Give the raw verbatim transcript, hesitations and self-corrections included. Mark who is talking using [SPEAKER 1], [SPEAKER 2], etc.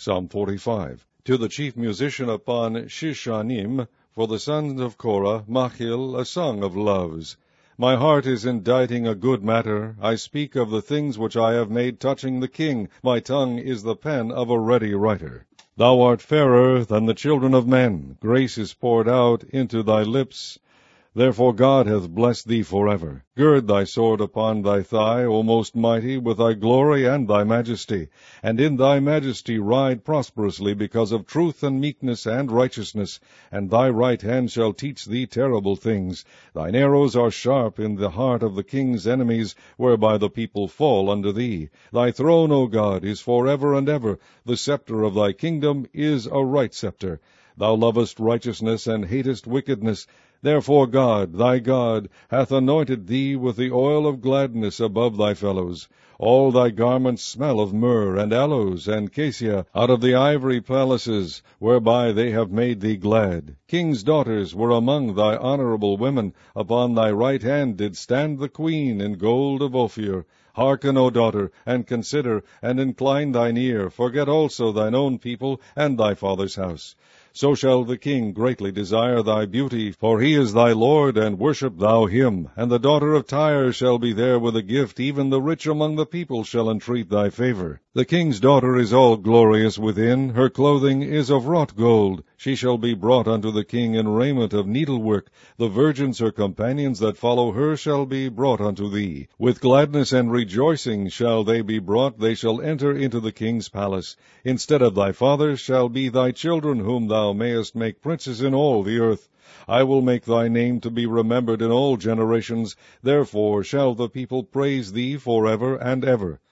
[SPEAKER 1] Psalm forty-five. To the chief musician upon Shishanim, for the sons of Korah, Machil, a song of loves. My heart is inditing a good matter. I speak of the things which I have made touching the king. My tongue is the pen of a ready writer. Thou art fairer than the children of men. Grace is poured out into thy lips. Therefore God hath blessed thee forever. Gird thy sword upon thy thigh, O most mighty, with thy glory and thy majesty. And in thy majesty ride prosperously, because of truth and meekness and righteousness. And thy right hand shall teach thee terrible things. Thine arrows are sharp in the heart of the king's enemies, whereby the people fall under thee. Thy throne, O God, is forever and ever. The scepter of thy kingdom is a right scepter. Thou lovest righteousness and hatest wickedness. Therefore God, thy God, hath anointed thee with the oil of gladness above thy fellows. All thy garments smell of myrrh, and aloes, and cassia, out of the ivory palaces, whereby they have made thee glad. King's daughters were among thy honorable women. Upon thy right hand did stand the queen in gold of Ophir. Hearken, O daughter, and consider, and incline thine ear. Forget also thine own people, and thy father's house. So shall the king greatly desire thy beauty, for he is thy Lord, and worship thou him. And the daughter of Tyre shall be there with a gift, even the rich among the people shall entreat thy favor. The king's daughter is all glorious within, her clothing is of wrought gold. She shall be brought unto the king in raiment of needlework. The virgins her companions that follow her shall be brought unto thee. With gladness and rejoicing shall they be brought, they shall enter into the king's palace. Instead of thy fathers shall be thy children, whom thou mayest make princes in all the earth. I will make thy name to be remembered in all generations. Therefore shall the people praise thee forever and ever.